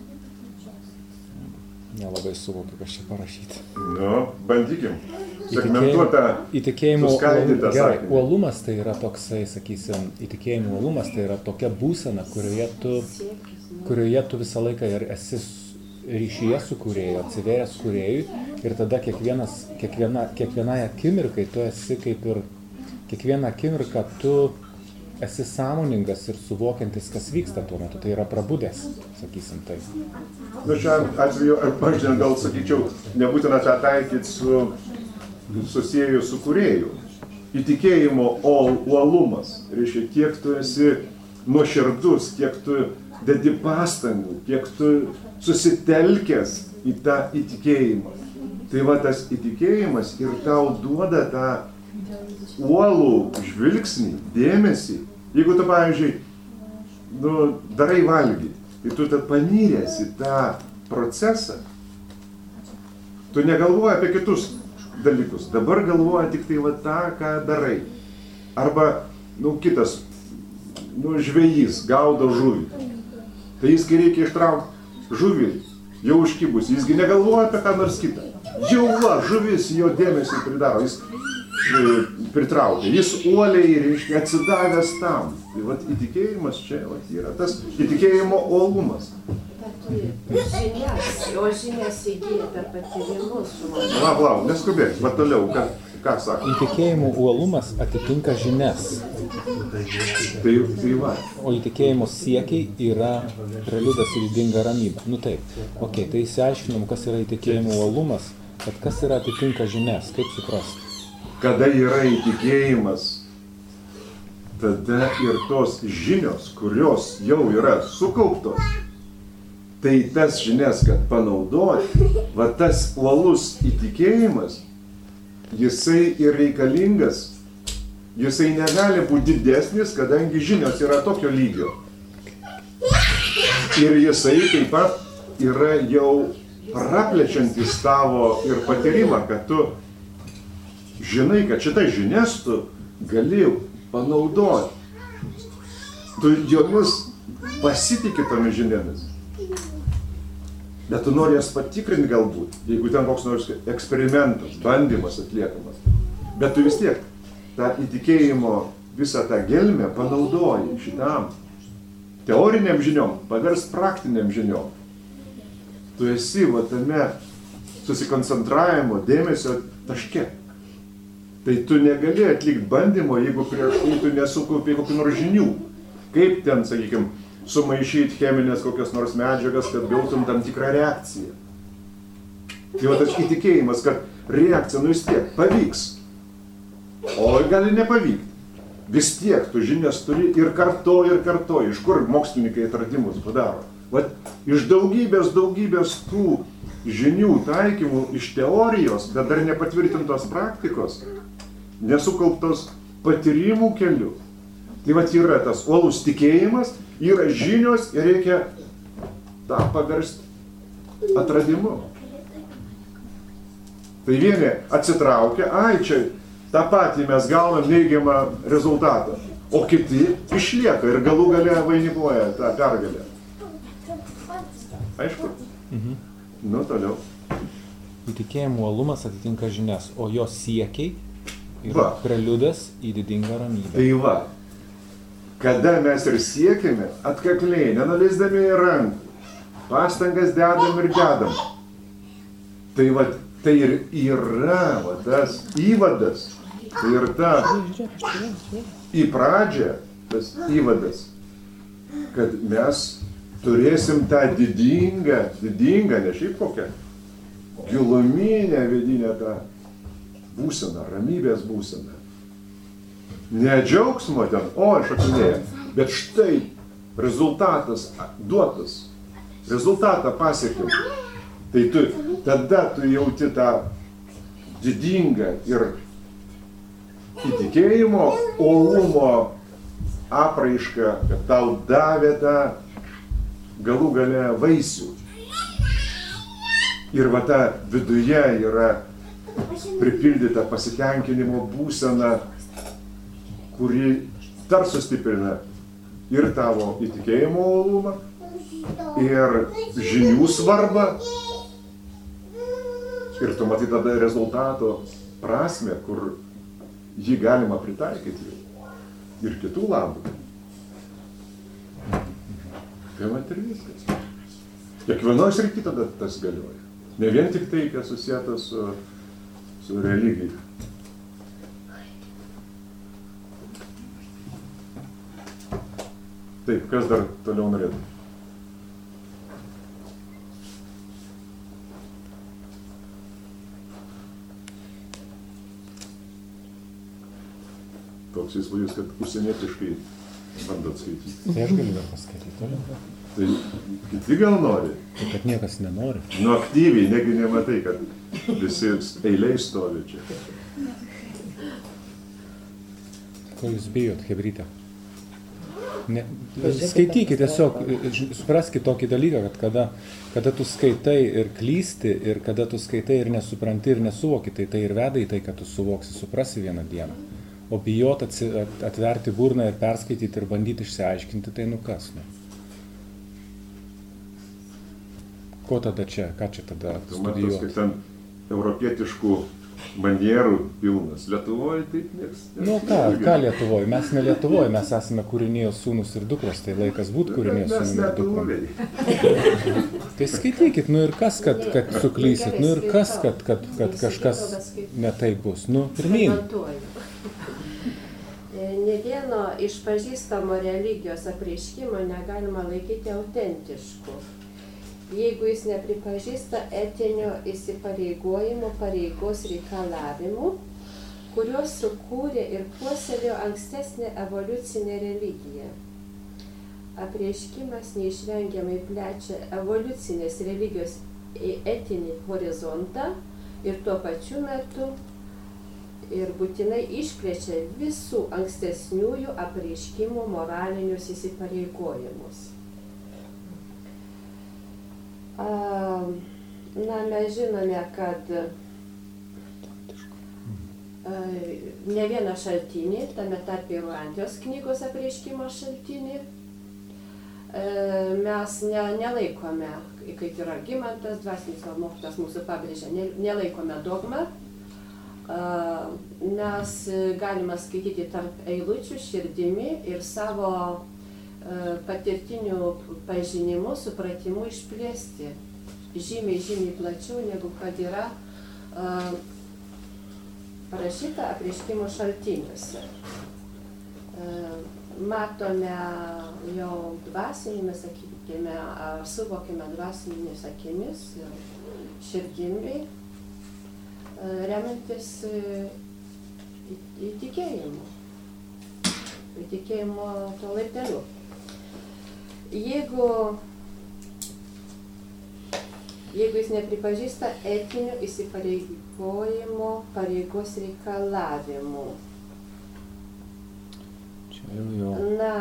Nelabai suvokiu, kas čia parašyti. Nu, bandykim. Segmentuotą, suskaidytą sakinį. Uolumas tai yra toksai, sakysim, įtikėjimų uolumas tai yra tokia būsena, kurioje tu visą laiką ir esi ryšyje su kūrėju, atsivėręs kūrėjui ir tada kiekvienai akimirkai tu esi kaip ir, kiekvieną akimirką tu esi sąmoningas ir suvokiantis, kas vyksta tuo metu, tai yra prabudęs, sakysim taip. Nu, šią atveju, aš gal sakyčiau, nebūtina tą taikyti susijęs su kūrėju. Įtikėjimo uolumas, reiškia, kiek tu esi nuoširdus, kiek tu dedi pastangų, kiek tu susitelkęs į tą įtikėjimą. Tai va tas įtikėjimas ir tau duoda tą uolų žvilgsnį, dėmesį. Jeigu tu, pavyzdžiui, darai valgyti, tai tu tad panyręs į tą procesą, tu negalvoji apie kitus dalykus. Dabar galvoji tik tai va tą, ką darai. Arba, kitas, žvejys gaudo žuvį. Tai jis, kai reikia ištraukti žuvį, jau užkibus, jisgi negalvoja apie ką nors kitą. Jau va, žuvis jo dėmesį pridaro, jis pritraukia, jis uoliai, reiškia, atsidavęs tam. Tai vat įtikėjimas čia vat, yra tas įtikėjimo uolumas. Žinias įgyja per patyrimus. Lau, neskubėk, va toliau, ką sako? Įtikėjimo uolumas atitinka žinias. Tai va. O įtikėjimo siekiai yra preliudas ir ydinga ramybė. Nu taip, tai išsiaiškinom, kas yra įtikėjimo uolumas, bet kas yra atitinka žinias, kaip suprasti? Kada yra įtikėjimas, tada ir tos žinios, kurios jau yra sukauptos, tai tas žinias, kad panaudoti, va tas uolus įtikėjimas, jisai ir reikalingas, jisai negali būti didesnis, kadangi žinios yra tokio lygio. Ir jisai taip pat yra jau praplečiantis tavo ir patyrimą, kad tu žinai, kad šitas žinias tu gali panaudoti. Tu jomis pasitiki tomis žiniomis. Bet tu nori jas patikrinti galbūt, jeigu ten koks nors eksperimentas, bandymas atliekamas. Bet tu vis tiek tą įtikėjimo visą tą gelmę panaudoji šitam teoriniam žiniom, pavers praktiniam žiniom. Tu esi va tame susikoncentravimo dėmesio taške. Tai tu negali atlikti bandymo, jeigu prieš tai tu nesukaupi kokių nors žinių. Kaip ten, sakykime, sumaišyti cheminės kokias nors medžiagas, kad gautum tam tikrą reakciją. Tai va tas įtikėjimas, kad reakcija vis tiek pavyks. O gali nepavykti. Vis tiek tu žinias turi ir kartoji. Iš kur mokslininkai atradimus padaro? Vat iš daugybės tų žinių taikymų iš teorijos, bet dar nepatvirtintos praktikos, nesukauptos patyrimų keliu. Tai vat yra tas uolus tikėjimas, yra žinios ir reikia tą paversti atradimu. Tai vieni atsitraukia, čia tą patį mes gaunam neigiamą rezultatą, o kiti išlieka ir galų gale vainikuoja tą pergalę. Aišku? Nu, toliau. Įtikėjimo uolumas atitinka žinias, o jo siekiai yra preliudas į didingą ramybę. Tai va, kada mes ir siekime atkakliai, nenuleisdami rankų, pastangas dedam. Tai va, tai ir yra va, tas įvadas, tai ir ta į pradžią, tas įvadas, kad mes turėsim tą didingą, ne šiaip kokią, giluminę vidinę tą būseną, ramybės būseną. Ne džiaugsmo ten, šokinėja, bet štai rezultatas duotas, rezultatą pasiekim. Tai tada tu jauti tą didingą ir įtikėjimo, uolumo apraišką, kad tau davė tą galų gale vaisių. Ir va ta viduje yra pripildyta pasitenkinimo būsena, kuri dar sustiprina ir tavo įtikėjimo uolumą, ir žinių svarbą, ir tu matai tada rezultato prasmę, kur jį galima pritaikyti ir kitų labų. Tai vat ir viskas. Kiekvienoj srity tada tas galioja. Ne vien tik tai, kas susieta su religija. Taip, kas dar toliau norėtų? Toks įspūdis, kad užsienietiškai bandot skaityti. Tai aš galiu dar paskaityti toliau. Tai kiti gal nori? Tai kad niekas nenori. Nu aktyviai, negi nematai, kad visi eiliai stovi čia. Ko jūs bijot, hebryte? Skaitykite tiesiog, supraskite tokį dalyką, kad kada tu skaitai ir klysti, ir kada tu skaitai ir nesupranti ir nesuvoki, tai ir veda į tai, kad tu suvoksi, suprasi vieną dieną. O bijot atverti burną ir perskaityti ir bandyti išsiaiškinti, tai nu kas, ne? ko tada čia, ką čia tada Tu matos, studijuoti? kaip ten europietiškų manierų pilnas. Lietuvoje taip nieks. Nu ką Lietuvoje? Mes ne Lietuvoje, mes esame kūrinijos sūnus ir dukros, tai laikas būti kūrinijos Mes sūnum ir dukrom. lietuviai. Tai skaitykit, nu ir kas, kad suklysit, nu ir kas, kad kažkas netai bus, nu pirmyn. Ne vieno išpažįstamo religijos apreiškimo negalima laikyti autentišku, jeigu jis nepripažįsta etinio įsipareigojimo pareigos reikalavimų, kuriuos sukūrė ir puoselėjo ankstesnė evoliucinė religija. Apreiškimas neišvengiamai plečia evoliucinės religijos etinį horizontą ir tuo pačiu metu ir būtinai išplečia visų ankstesniųjų apreiškimų moralinius įsipareigojimus. Mes žinome, kad ne vieną šaltinį, tame tarpe ir Antijos knygos apreiškimo šaltinį, mes nelaikome, kaip ir Algimantas, dvasinis mokytojas mūsų pabrėžia, nelaikome dogmą, nes galima skaityti tarp eilučių širdimi ir savo patirtinių pažinimų, supratimų išplėsti žymiai plačiau, negu kad yra parašyta apreiškimo šaltiniuose. Matome jau dvasinėmis, sakykime, suvokime dvasinėmis akimis ir širdimi, remiantis įtikėjimu tuo laipteliu. Jeigu jis nepripažįsta etinių įsipareigojimo pareigos reikalavimų. Čia jau.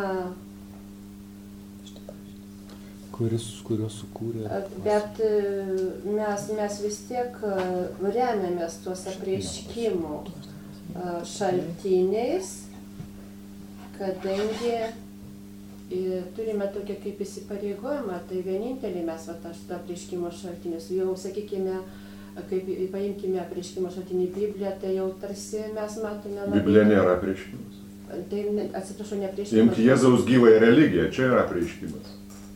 Kurios sukūrė. Bet mes vis tiek remiamės tuos apreiškimų šaltiniais, kadangi turime tokią kaip įsipareigojimą, tai vienintelį mes šitą apreiškimo šaltinius, jau sakykime, kaip paimkime apreiškimo šaltinį Bibliją, tai jau tarsi mes matome labai... Biblija nėra apreiškimas. Tai, atsiprašau, ne apreiškimas. Imk Jėzaus gyvąją religiją, čia yra apreiškimas.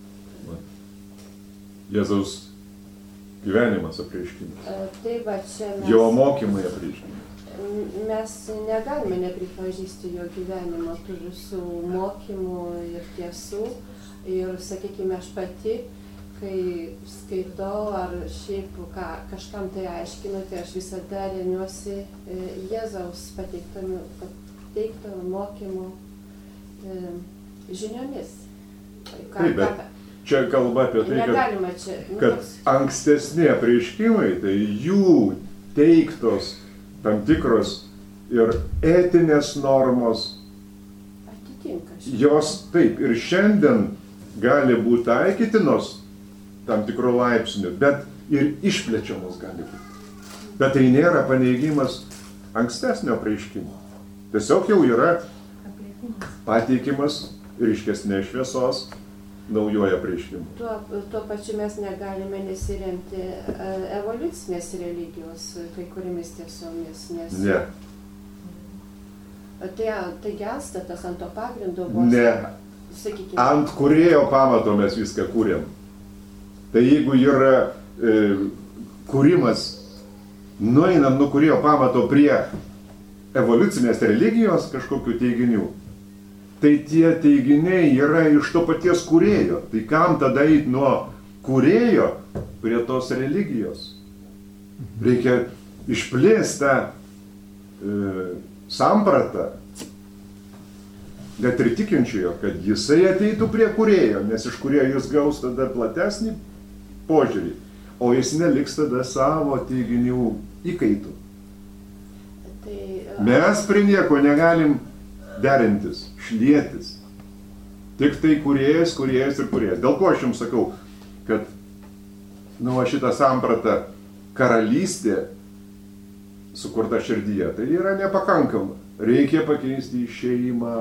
Jėzaus gyvenimas apreiškimas. Tai va, čia mes... Jo mokymai apreiškimas. Mes negalime nepripažįsti jo gyvenimo tų visų mokymų ir tiesų. Ir, sakykime, aš pati, kai skaitau ar šiaip kažkam tai aiškinu, tai aš visada remiuosi Jėzaus pateikto mokymų žiniomis. Taip, bet čia kalba apie tai, kad ankstesni apreiškimai, tai jų teiktos tam tikros ir etinės normos, jos taip ir šiandien gali būti taikytinos tam tikro laipsniu, bet ir išplečiamos gali būti. Bet tai nėra paneigimas ankstesnio apreiškimo. Tiesiog jau yra pateikimas ryškesnės šviesos naujoje apreiškimu. Tuo pačiu mes negalime nesiremti evoliucinės religijos kai kuriamis tiesomis, nes... Ne. Tai gelstatas ant to pagrindo buvo... Ne. Sakykime. Ant kūrėjo pamato mes viską kūrėm. Tai jeigu yra kūrimas, nueinam nuo kūrėjo pamato prie evoliucinės religijos kažkokių teiginių, tai tie teiginiai yra iš to paties kūrėjo. Tai kam tada eiti nuo kūrėjo prie tos religijos? Reikia išplėsti tą sampratą, net ir tikinčiojo, kad jisai ateitų prie kūrėjo, nes iš kūrėjo jis gaus tada platesnį požiūrį, o jis neliks tada savo teiginių įkaitų. Mes prie nieko negalim derintis, šlietis. Tik tai kūrėjas ir kūrėjas. Dėl ko aš jums sakau, kad šitą sampratą karalystė sukurta širdyje, tai yra nepakankama. Reikia pakeisti į šeimą.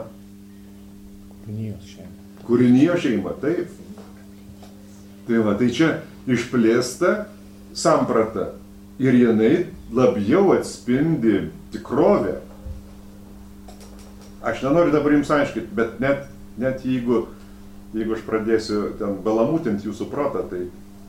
Kūrinijos šeimą. Kūrinijos šeimą, taip. Tai va, tai čia išplėsta samprata ir jinai labiau atspindi tikrovę. Aš nenoriu dabar jums aiškinti, bet net jeigu aš pradėsiu ten balamutinti jūsų protą, tai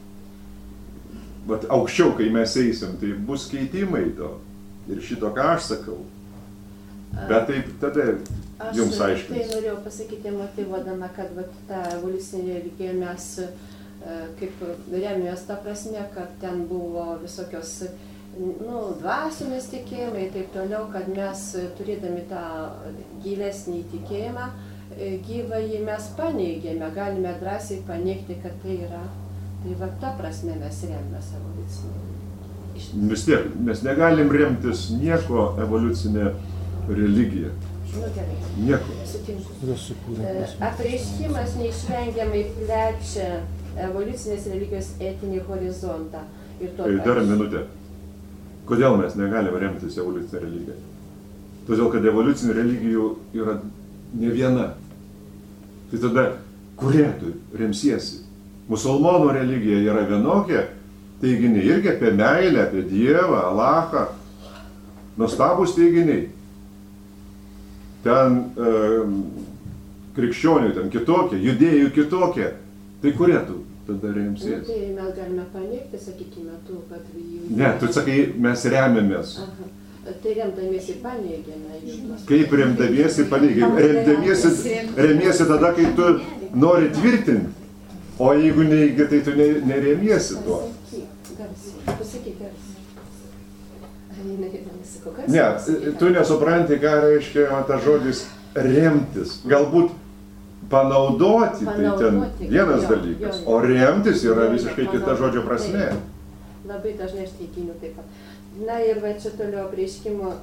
vat, aukščiau, kai mes eisim, tai bus keitimai to. Ir šito, ką aš sakau. Bet taip tada jums aiškins. Aš tai norėjau pasakyti, motyvuodama, kad vat, tą evoliucinį religija mes kaip remiamės tą prasme, kad ten buvo visokios dvasinės tikėjimai ir taip toliau, kad mes turėdami tą gilesnį tikėjimą, gyvąjį mes paneigėme, galime drąsiai paneigti, kad tai yra. Tai va ta prasme mes remiamės evoliucinį. Vis tiek, mes negalim remtis nieko evoliucinė religija. Gerai. Nieko. Sutinku. Apreiškimas neišvengiamai plečia evoliucinės religijos etinį horizontą. Dar minutę. Kodėl mes negalim remtis evoliucinę religiją? Todėl, kad evoliucinių religijų yra ne viena. Tai tada, kurie tu remsiesi? Musulmonų religija yra vienokia, teiginiai irgi apie meilę, apie Dievą, Alachą. Nuostabūs teiginiai. Ten krikščionių ten kitokie, judėjų kitokie. Tai kurie tu tada remsiesi? Tai mes galime paneigti, sakykime, kad jų... Ne, tu sakai, mes remiamės. Aha. Tai remdamiesi paneigėme. Kaip remdamiesi paneigėme? Remiesi tada, kai tu nori tvirtinti. O jeigu neigi, tai tu neremiesi tuo. Pasakyk garsiai. Ne, tu nesupranti, ką reiškia tas žodis remtis. Galbūt panaudoti, tai ten vienas dalykas, o remtis yra visiškai kita žodžio prasmė. Labai dažnai aš teiginiu taip pat. Na ir va čia toliau apreiškimas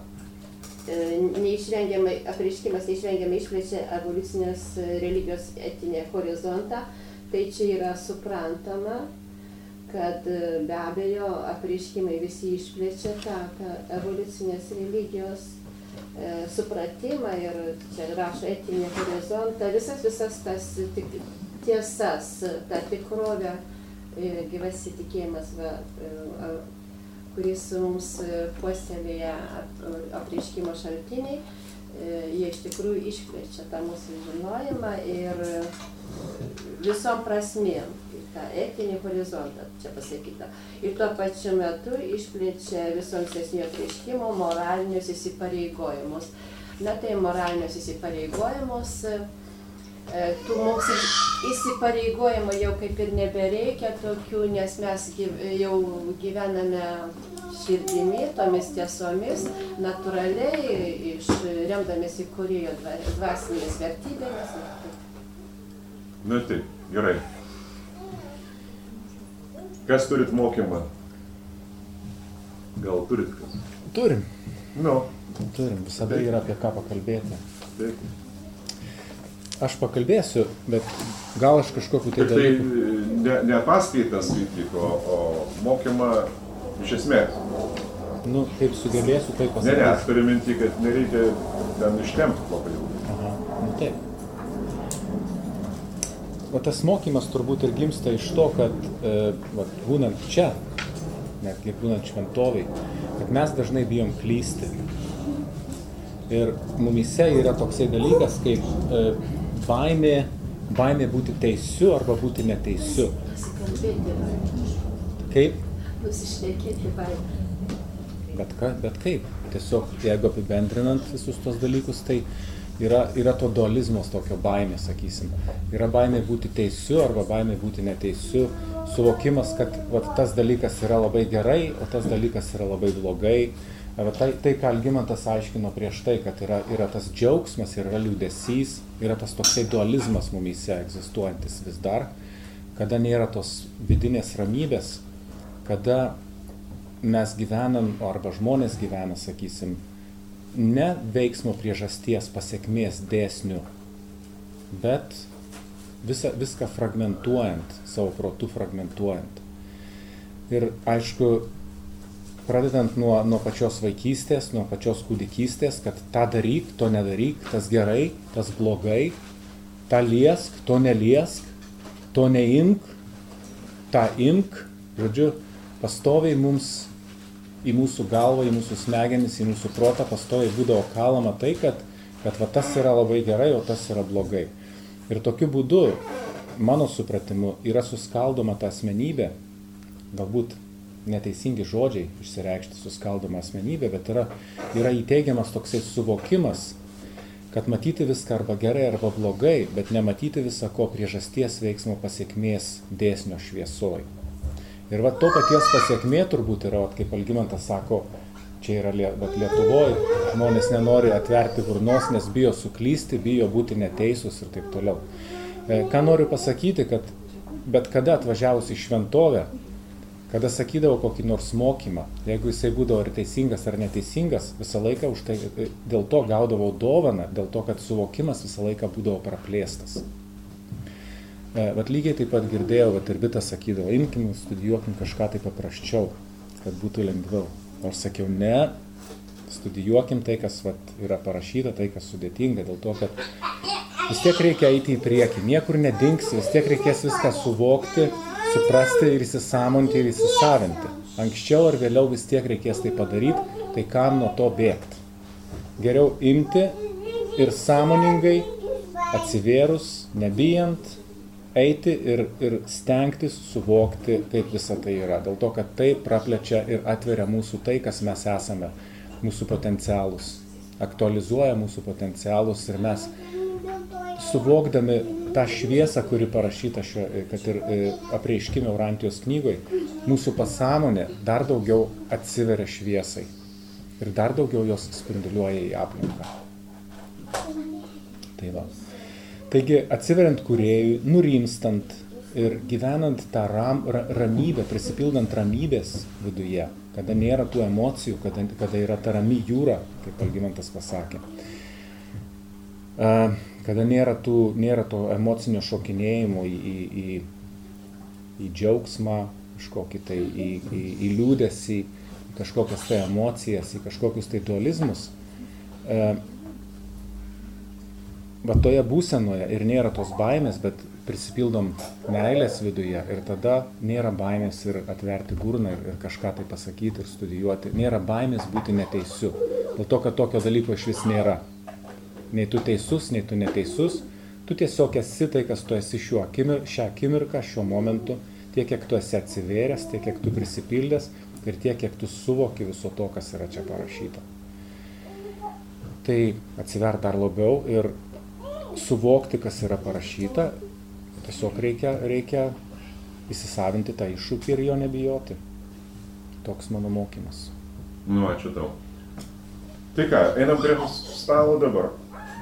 neišvengiamai išplečia evoliucinės religijos etinį horizontą. Tai čia yra suprantama, kad be abejo apreiškimai visi išplečia tą evoliucinės religijos supratimą ir čia rašo etinį horizontą, visas tas tiesas, tą tikrovę, gyvas įtikėjimas, kuris mums puoselėja apreiškimo šaltiniai, jie iš tikrųjų išplečia tą mūsų žinojimą ir visom prasmėm, tą etinį horizontą, čia pasakyta. Ir tuo pačiu metu išplečia viso ankstesnio apreiškimo moralinius įsipareigojimus. Na tai moralinius įsipareigojimus, tų mums įsipareigojimų jau kaip ir nebereikia tokių, nes mes jau gyvename širdimi, tomis tiesomis, natūraliai, remdamiesi kūrėjo dvasinėmis vertybėmis. Nu taip, gerai. Kas turit mokymą? Gal turit kas? Turim. Nu. Turim, visada yra apie ką pakalbėti. Taip. Aš pakalbėsiu, bet gal aš kažkokiu tai dalyku. Tai ne paskaitas skaityk, o mokymą iš esmės. Nu, kaip sugebėsiu, tai pasakyti. Ne, aš turiu minti, kad nereikia ten ištempti labai. Aha, nu taip. O tas mokymas turbūt ir gimsta iš to, kad būnant čia, netgi būnant šventoviai, kad mes dažnai bijom klysti. Ir mumyse yra toksai dalykas, kaip baimė būti teisiu arba būti neteisiu. Kaip? Nusišnekėti baimę. Bet kaip? Tiesiog, jeigu apibendrinant visus tos dalykus, tai yra to dualizmos tokio baimė, sakysim. Yra baimė būti teisiu arba baimė būti neteisiu. Suvokimas, kad tas dalykas yra labai gerai, o tas dalykas yra labai blogai. Tai ką Algimantas aiškino prieš tai, kad yra tas džiaugsmas, yra liūdesys, yra tas toksai dualizmas mumyse egzistuojantis vis dar, kada nėra tos vidinės ramybės, kada mes gyvenam, arba žmonės gyvena, sakysim, ne veiksmo priežasties pasekmės dėsnių, bet viską fragmentuojant, savo protu fragmentuojant. Ir aišku, pradedant nuo pačios vaikystės, nuo pačios kūdikystės, kad tą daryk, to nedaryk, tas gerai, tas blogai, tą liesk, to neliesk, to neimk, tą imk, žodžiu, pastoviai mums į mūsų galvą, į mūsų smegenis, į mūsų protą pastoviai būdavo kalama tai, kad va tas yra labai gerai, o tas yra blogai. Ir tokiu būdu, mano supratimu, yra suskaldoma ta asmenybė, galbūt neteisingi žodžiai išsireikšti suskaldoma asmenybė, bet yra įteigiamas toksai suvokimas, kad matyti viską arba gerai, arba blogai, bet nematyti visako priežasties veiksmo pasiekmės dėsnio šviesoj. Ir va to paties pasiekmė turbūt yra, kaip Algimantas sako, čia yra Lietuvoje, žmonės nenori atverti burnos, nes bijo suklysti, bijo būti neteisūs ir taip toliau. Ką noriu pasakyti, kad bet kada atvažiavus į šventovę, kada sakydavo kokį nors mokymą, jeigu jisai būdavo ar teisingas ar neteisingas, visą laiką už tai, dėl to gaudavau dovaną, dėl to, kad suvokimas visą laiką būdavo praplėstas. Vat lygiai taip pat girdėjau, vat ir Vita sakydavo, imkim, studijuokim kažką tai paprasčiau, kad būtų lengviau. Aš sakiau, ne, studijuokim tai, kas vat yra parašyta, tai, kas sudėtinga, dėl to, kad vis tiek reikia eiti į priekį, niekur nedings, vis tiek reikės viską suvokti, suprasti ir įsisąmonti ir įsisavinti. Anksčiau ar vėliau vis tiek reikės tai padaryti, tai kam nuo to bėgti. Geriau imti ir sąmoningai, atsivėrus, nebijant, eiti ir stengtis suvokti, kaip visa tai yra. Dėl to, kad tai praplečia ir atveria mūsų tai, kas mes esame, mūsų potencialus, aktualizuoja mūsų potencialus ir mes suvokdami tą šviesą, kuri parašyta kad ir apreiškime Eurantijos knygoje, mūsų pasąmonė dar daugiau atsiveria šviesai ir dar daugiau jos spinduliuoja į aplinką. Tai va. Taigi, atsiveriant kūrėjui, nurimstant ir gyvenant tą ramybę, prisipildant ramybės viduje, kada nėra tų emocijų, kada yra ta rami jūra, kaip Algimantas pasakė, kada nėra to emocinio šokinėjimo į džiaugsmą, kažkokį tai į liūdesį, kažkokias tai emocijas, į kažkokius tai dualizmus, va toje būsenoje ir nėra tos baimės, bet prisipildom meilės viduje ir tada nėra baimės ir atverti burną ir kažką tai pasakyti ir studijuoti. Nėra baimės būti neteisiu. Dėl to, kad tokio dalyko iš vis nėra. Nei tu teisus, nei tu neteisus. Tu tiesiog esi tai, kas tu esi šią akimirką, šiuo momentu, tiek, kiek tu esi atsivėręs, tiek, kiek tu prisipildęs ir tiek, kiek tu suvoki viso to, kas yra čia parašyta. Tai atsiver dar labiau ir suvokti, kas yra parašyta, tiesiog reikia įsisavinti tą iššūkį ir jo nebijoti. Toks mano mokymas. Nu, ačiū tau. Tai ką, einam prie stalo dabar.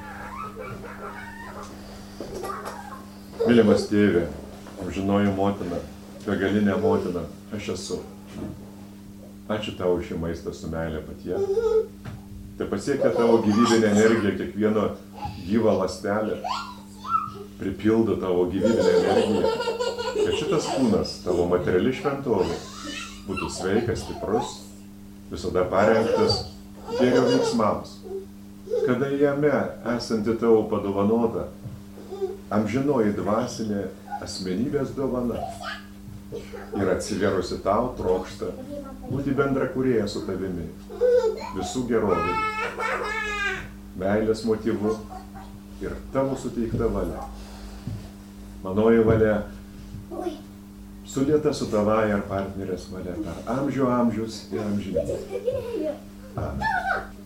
Mylimas tėve, amžinoji motina, begalinė motina, aš esu. Ačiū tau už šį maistą su meilė patie. Tai pasiekia tavo gyvybinę energiją kiekvieno gyvą ląstelę, pripildo tavo gyvybinę energiją, kad šitas kūnas, tavo materiali šventovė, būtų sveikas, stiprus, visada parengtas gėrio veiksmams, kada jame esanti tavo padovanota amžinoji dvasinė asmenybės dovana ir atsivėrusi tau trokšta būti bendrakūrėja su tavimi, visų gerovė, meilės motyvu ir tavo suteikta valia. Manoji valia sulieta su tavąja ar partnerės valia per amžių amžius ir amžinybę. Amen.